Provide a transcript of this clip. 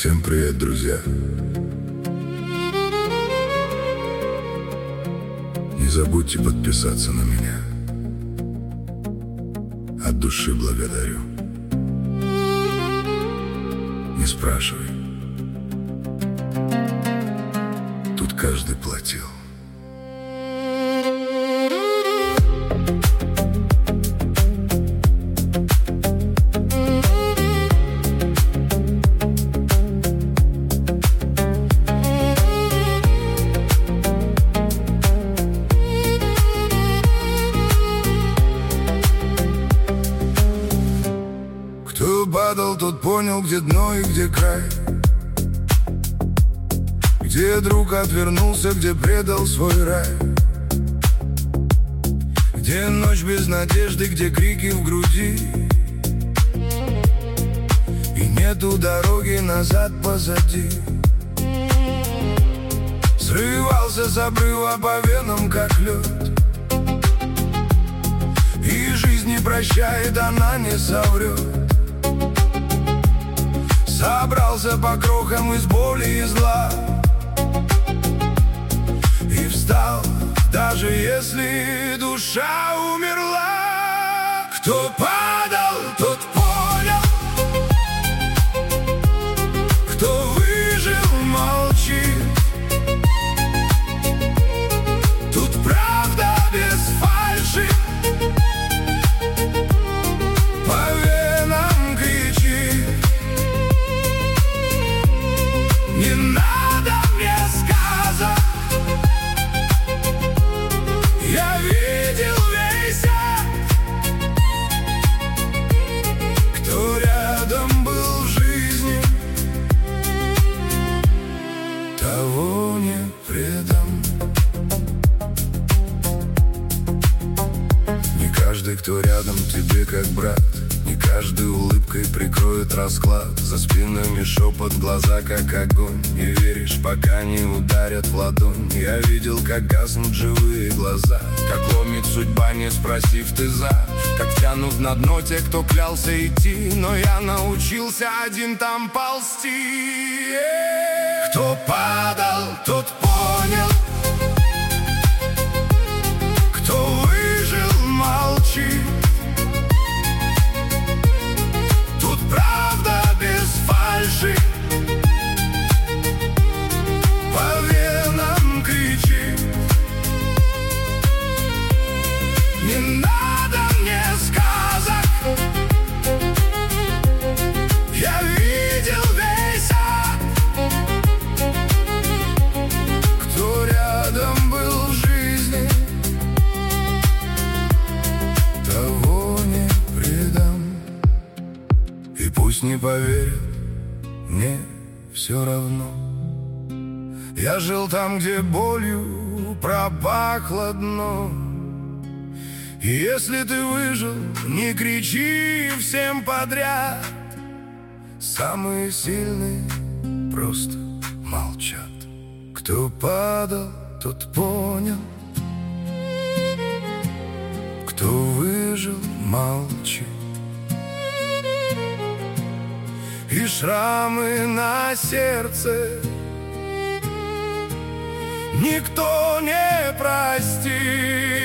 Всем привет, друзья! Не забудьте подписаться на меня. От души благодарю. Не спрашивай. Тут каждый платил. Кто падал, тот понял, где дно и где край, где друг отвернулся, где предал свой рай, где ночь без надежды, где крики в груди, и нету дороги назад позади. Срывался с обрыва по венам, как лед, и жизнь не прощает, она не соврет. Собрался по крохам из боли и зла и встал, даже если душа умерла. Кто падал, тот понял, кто выжил, молчит. Тут правда без фальши, по венам кричит. Не надо мне сказок, я видел весь ад. Кто рядом был в жизни, того не предам. Не каждый, кто рядом тебе как брат, не каждый улыбкой прикроет расклад. За спинами шепот, глаза как огонь. Не веришь, пока не ударят в ладонь. Я видел, как гаснут живые глаза, как ломит судьба, не спросив ты за. Как тянут на дно те, кто клялся идти, но я научился один там ползти. Кто падал, тот понял, кто выжил, молчит. Правда без фальши, по венам кричит. Не надо мне сказок, я видел весь ад. Кто рядом был в жизни, того не предам. И пусть не поверят, мне все равно. Я жил там, где болью пропахло дно. И если ты выжил, не кричи всем подряд. Самые сильные просто молчат. Кто падал, тот понял, кто выжил, молчит. И шрамы на сердце никто не простит.